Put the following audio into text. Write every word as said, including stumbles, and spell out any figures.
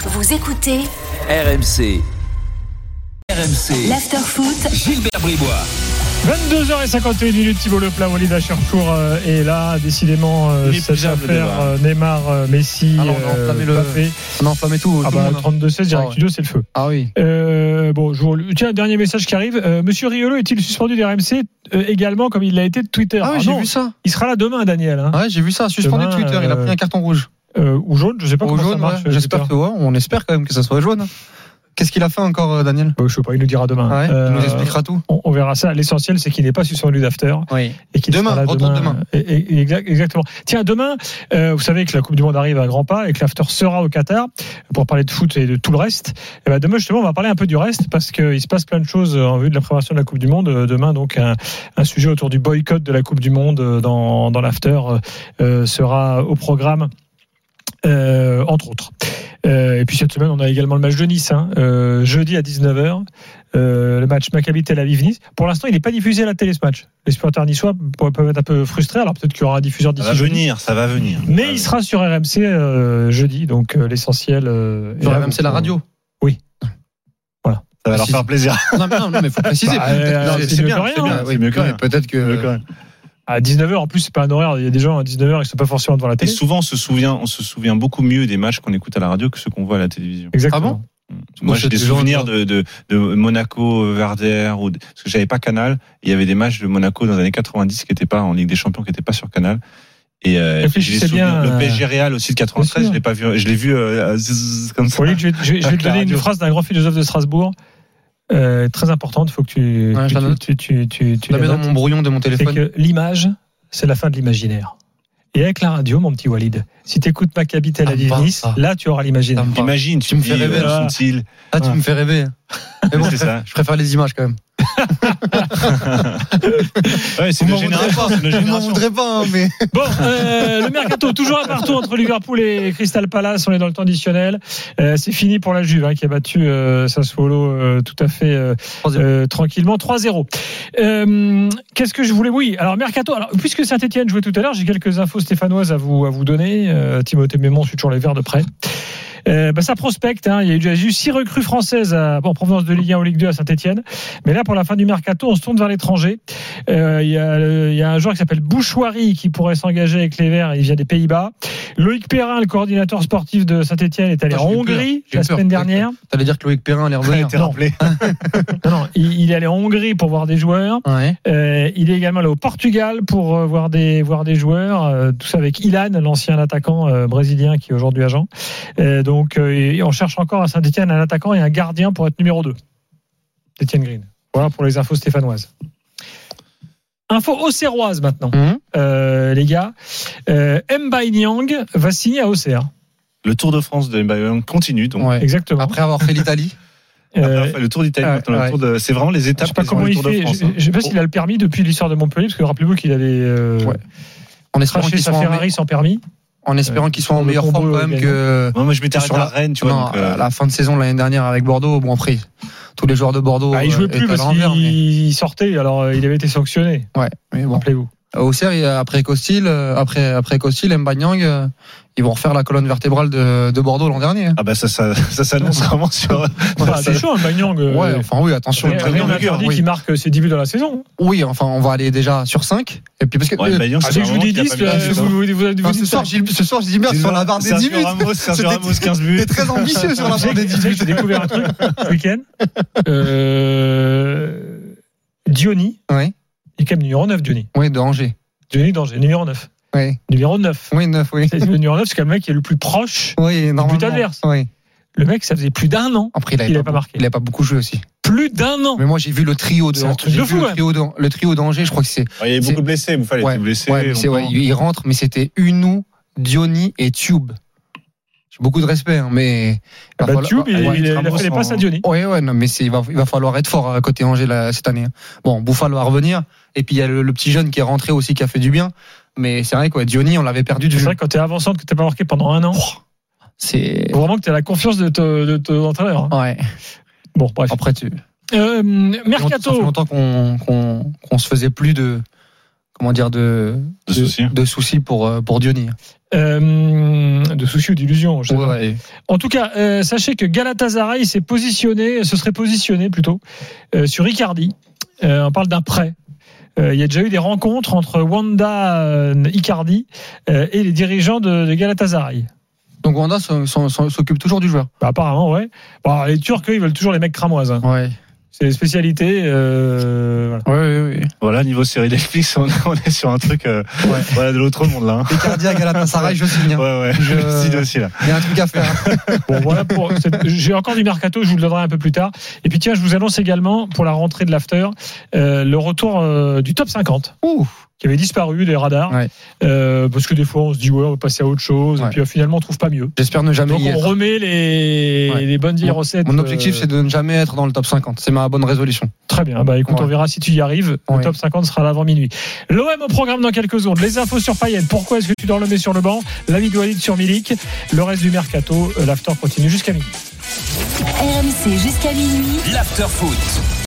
Vous écoutez R M C. R M C. l'Afterfoot. Gilbert Bribois. vingt-deux heures cinquante et une minutes, Thibaut Leplat, Walid Acharchour euh, est là, décidément, euh, cette affaire euh, Neymar, euh, Messi, Alors, on a enflammé le... Mbappé. On a enflammé tout. Ah tout bah, le monde. trente-deux seize, direct Ah ouais. studio, c'est le feu. Ah oui. Euh, bon, je vous... Tiens, dernier message qui arrive. Euh, Monsieur Riolo est-il suspendu du R M C euh, également, comme il l'a été de Twitter? Ah oui, Ah j'ai non, vu ça. il sera là demain, Daniel. Hein. Ouais, j'ai vu ça. Suspendu Demain, de Twitter. Il a euh, pris un carton rouge. Euh, ou jaune, je sais pas Au comment jaune, ça marche. ouais. J'espère que, ouais, on espère quand même que ça soit jaune. Qu'est-ce qu'il a fait encore, euh, Daniel? Bon, je sais pas, il nous dira demain. Ouais, Euh, il nous expliquera tout. On, on verra ça. L'essentiel, c'est qu'il n'est pas suspendu d'after. Oui. Et qu'il Demain, sera là retour demain. demain. Et, et, exact, exactement. Tiens, demain, euh, vous savez que la Coupe du Monde arrive à grands pas et que l'after sera au Qatar pour parler de foot et de tout le reste. Et ben demain, justement, on va parler un peu du reste parce qu'il se passe plein de choses en vue de la préparation de la Coupe du Monde. Demain, donc, un, un sujet autour du boycott de la Coupe du Monde dans, dans l'after euh, sera au programme, euh, entre autres. Euh, et puis cette semaine, on a également le match de Nice, hein, euh, jeudi à dix-neuf heures. Euh, le match Maccabi Tel Aviv-Nice. Pour l'instant, il n'est pas diffusé à la télé ce match. Les supporters niçois peuvent être un peu frustrés. Alors peut-être qu'il y aura un diffuseur d'ici Ça va jeudi. venir, ça va venir. Mais il sera sur R M C euh, jeudi, donc euh, l'essentiel. Euh, Sur est là, R M C, la donc, radio. Oui. Voilà. Ça va leur Si. faire plaisir. Non, mais non, non, mais faut préciser. Bah, Peut-être- euh, non, c'est c'est mieux bien, que rien, c'est bien. hein. Oui, C'est mieux que ouais, rien. Peut-être que. À dix-neuf heures, en plus, c'est pas un horaire. Il y a des gens à dix-neuf heures, ils ne sont pas forcément devant la Et télé. souvent, on se souvient, on se souvient beaucoup mieux des matchs qu'on écoute à la radio que ceux qu'on voit à la télévision. Exactement. Ah bon Moi, Oh, j'ai des c'est souvenirs toujours de, de, de Monaco, Verder, ou de- parce que j'avais pas Canal. Il y avait des matchs de Monaco dans les années quatre-vingt-dix qui n'étaient pas en Ligue des Champions, qui n'étaient pas sur Canal. Et, euh, et puis j'ai des Réfléchissez souvenirs. bien, Le P S G Real aussi de quatre-vingt-treize, bien je l'ai pas vu, je l'ai vu euh, zzz, comme ça. Walid, je vais, je vais- je vais te La donner une radio. phrase d'un grand philosophe de Strasbourg, euh, très importante. Il faut que tu, Ouais, je tu, la note. tu, tu, tu, tu Je la la mets dans notes. mon brouillon de mon C'est téléphone. que l'image, c'est la fin de l'imaginaire. Et avec la radio, mon petit Walid, si tu écoutes Maccabi Tel Ça me Aviv parle, Nice, ça. là tu auras l'imaginaire. Ça me parle. Imagine, tu, Tu me me fais dis, rêver, euh, là. sont-ils Ah, tu Ouais. me fais rêver. Mais bon, C'est je, ça. préfère, je préfère les images quand même. Ouais, c'est Vous une m'en voudrez génération. pas, c'est une vous m'en génération. voudrez pas, hein, mais. Bon, euh, le mercato, toujours un partout entre Liverpool et Crystal Palace. On est dans le temps additionnel. Euh, c'est fini pour la Juve, hein, qui a battu euh, Sassuolo euh, tout à fait euh, euh, tranquillement, trois zéro. Euh, qu'est-ce que je voulais Oui, alors mercato. Alors, puisque Saint-Etienne jouait tout à l'heure, j'ai quelques infos stéphanoises à vous à vous donner. Euh, Timothée Mémon suit toujours les verts de près. Euh, bah, ça prospecte, hein. Il y a eu déjà eu six recrues françaises à, en provenance de Ligue un ou Ligue deux à Saint-Etienne. Mais là, pour la fin du mercato, on se tourne vers l'étranger. Euh, il, y a, il y a un joueur qui s'appelle Bouchouari qui pourrait s'engager avec les Verts. Il vient des Pays-Bas. Loïc Perrin, le coordinateur sportif de Saint-Etienne, est allé Attends, en j'ai eu Hongrie peur. J'ai la eu peur. semaine dernière. T'allais dire que Loïc Perrin allait Ça a revenir. été rappelé. Non, non, il, il est allé en Hongrie pour voir des joueurs. Ouais. Euh, il est également allé au Portugal pour euh, voir des voir des joueurs. Euh, tout ça avec Ilan, l'ancien attaquant euh, brésilien qui est aujourd'hui agent. Euh, donc, euh, on cherche encore à Saint-Etienne un attaquant et un gardien pour être numéro deux. Etienne Green. Voilà pour les infos stéphanoises. Info auxerroise maintenant, Mmh. euh, les gars. Euh, Mbaye Niang va signer à Auxerre. Le Tour de France de Mbaye continue, donc. Ouais. Exactement. Après avoir fait l'Italie. Après, Euh, on fait le Tour d'Italie, ouais, maintenant, le ouais. tour de, c'est vraiment les je étapes. sais pas qui sont comment le il Tour de fait. France, Je, hein. je sais pas s'il a le permis depuis l'histoire de Montpellier, parce que rappelez-vous qu'il avait euh, Ouais. En espérant craché qu'il sa soit en, Ferrari sans permis. en espérant qu'il soit en Le meilleure combo forme quand même gagnant. que. Moi, moi, je m'étais arrêté Sur à la- Rennes, tu vois. Non, donc, euh, à la fin de saison de l'année dernière avec Bordeaux, bon après, tous les joueurs de Bordeaux. Ah, il jouait euh, plus étaient à parce l'envers, mais- qu'il sortait, alors euh, il avait été sanctionné. Ouais, mais bon. Rappelez-vous. Auxerre, il y a- après Costil, euh, après après Costil, Mbaye Niang, euh, ils vont refaire la colonne vertébrale de, de Bordeaux l'an dernier. hein. Ah bah ça, ça, ça s'annonce vraiment sur. Enfin, c'est chaud, un Magnang. Ouais, enfin oui, attention. Rien très bien, n'interdit oui. qu'il marque ses débuts dans la saison. Oui, enfin, on va aller déjà sur cinq. Et puis parce que Ouais, euh, Mbaye Niang, Ah, c'est dès que je vous vraiment dis qu'il a dix, pas mis euh, la vous, saison. vous, vous, vous enfin, dites ce soir, j'ai ce soir, j'ai dit merde sur la barre des dix Sergio buts. Ramos, Sergio C'était- Ramos, quinze buts. T'es très ambitieux sur la barre des dix J'ai buts. j'ai découvert un truc ce week-end. Euh, Diony, Ouais. il est quand même numéro neuf, Diony. Oui, de Angers. Diony d'Angers, numéro neuf. Oui. Numéro neuf. Oui, neuf, oui. C'est le numéro neuf, c'est quand même le mec qui est le plus proche. Oui, normalement. adverse. Oui. Le mec, ça faisait plus d'un an. Après, il Il avait a pas, pas marqué. Il a pas beaucoup joué aussi. Plus d'un an. Mais moi, j'ai vu le trio de. C'est un truc j'ai de vu fou, le ouais. trio de, le trio d'Angers. Je crois que c'est. Il y avait beaucoup de blessés, Bouffal était Ouais, blessé. ouais, mais c'est, ouais, longtemps. il rentre, mais c'était Unou, Diony et Tube. J'ai beaucoup de respect, hein, mais. Ah bah, falloir- Tube, il, ouais, il, il a Ramos fait les passes en- à Diony. Ouais, ouais, non, mais c'est, il va, il va falloir être fort à côté Angers là, cette année. hein. Bon, Bouffal va revenir. Et puis il y a le, le petit jeune qui est rentré aussi qui a fait du bien. Mais c'est vrai quoi, Diony, on l'avait perdu du C'est jeu. vrai que quand t'es avançante, que t'as pas marqué pendant un an, C'est. faut vraiment que t'aies la confiance de ton de ton entraîneur. hein. Ouais. Bon, bref. Après, tu. Euh, Ça fait Mercato. longtemps qu'on, qu'on, qu'on se faisait plus de. comment dire de De soucis. de soucis pour pour Diony. Euh, de soucis ou d'illusions. je sais Ouais, pas. ouais. En tout cas, euh, sachez que Galatasaray s'est positionné, se serait positionné plutôt euh, sur Icardi. Euh, on parle d'un prêt. Euh, il y a déjà eu des rencontres entre Wanda euh, Icardi euh, et les dirigeants de, de Galatasaray. Donc Wanda s'occupe toujours du joueur. Bah, apparemment, ouais. Bon, les Turcs, eux, ils veulent toujours les mecs cramoises. Hein. Ouais. C'est les spécialités. Euh, voilà. Ouais, ouais, ouais. Voilà, niveau série Netflix, on, on est sur un truc euh, Ouais. voilà, de l'autre monde là. Hein. Icardi à Galatasaray, je signe. Ouais, ouais, Je- je signe aussi là. Il y a un truc à faire. Bon, voilà pour cette- j'ai encore du mercato, je vous le donnerai un peu plus tard. Et puis tiens, je vous annonce également pour la rentrée de l'after euh, le retour euh, du top cinquante. Ouh. Qui avait disparu des radars, Ouais. euh, parce que des fois on se dit ouais on va passer à autre chose, Ouais. et puis euh, finalement on trouve pas mieux. J'espère ne jamais Donc y on être. remet les, Ouais. les bonnes vieilles Mon- recettes. Mon objectif, euh, c'est de ne jamais être dans le top cinquante. C'est ma bonne résolution. Très bien, bah écoute, Ouais. on verra si tu y arrives. Le Ouais. top cinquante sera là avant minuit. L'O M au programme dans quelques secondes. Les infos sur Payet. Pourquoi est-ce que tu dors le mets sur le banc? L'avis de Walid sur Milik. Le reste du mercato, euh, l'after continue jusqu'à minuit. R M C jusqu'à minuit. L'after foot.